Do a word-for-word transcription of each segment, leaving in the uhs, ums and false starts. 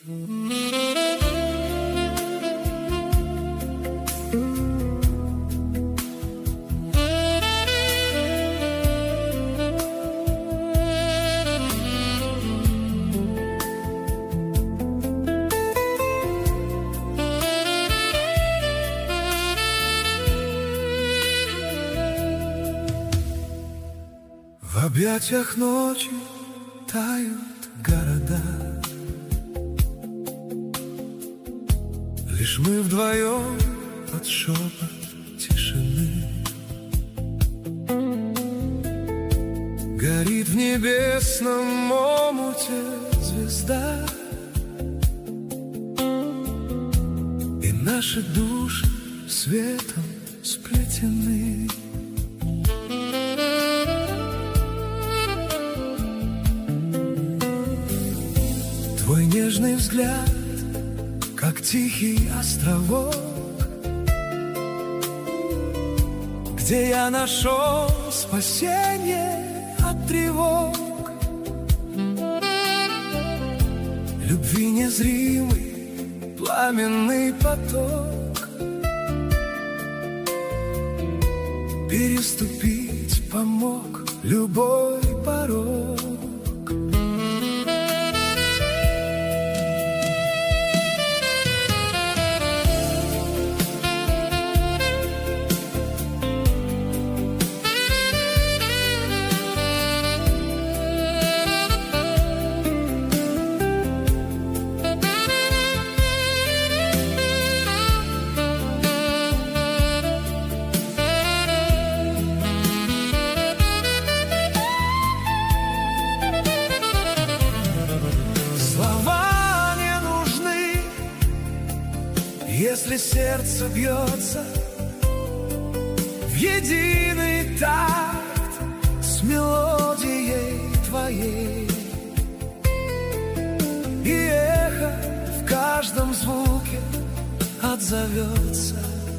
В объятиях ночи тают города, лишь мы вдвоем под шепот тишины. Горит в небесном омуте звезда, и наши души светом сплетены. Твой нежный взгляд, как тихий островок, где я нашел спасение от тревог. Любви незримый пламенный поток, переступить помог любой порог. Если сердце бьется в единый такт с мелодией твоей, и эхо в каждом звуке отзовется,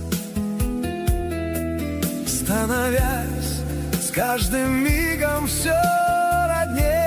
становясь с каждым мигом все родней.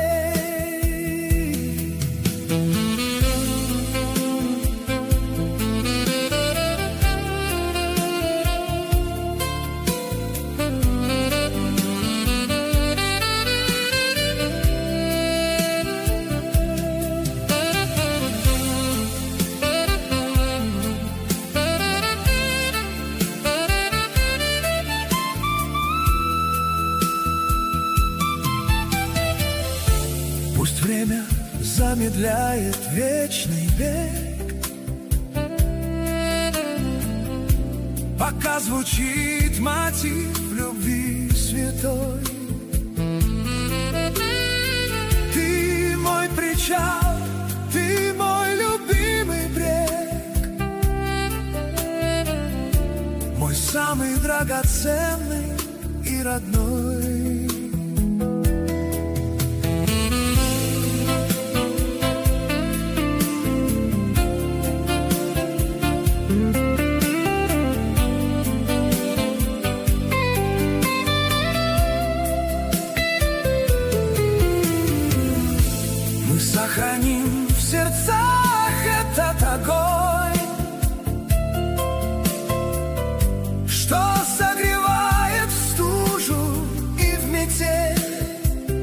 Пусть время замедляет вечный бег, пока звучит мотив любви святой. Ты мой причал, ты мой любимый брег, мой самый драгоценный и родной. Сохраним в сердцах этот огонь, что согревает в стужу и в метель.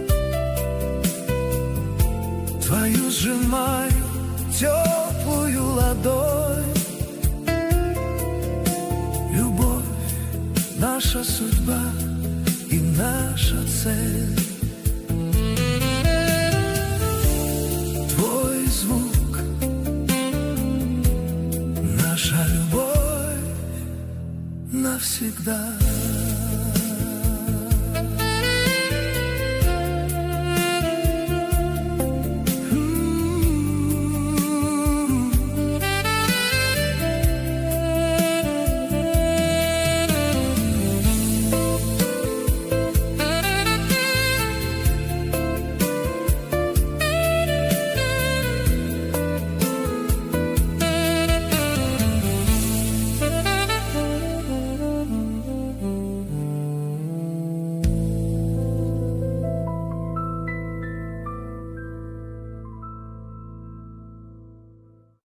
Твою сжимаю теплую ладонь. Любовь — наша судьба и наша цель. Наша любовь навсегда.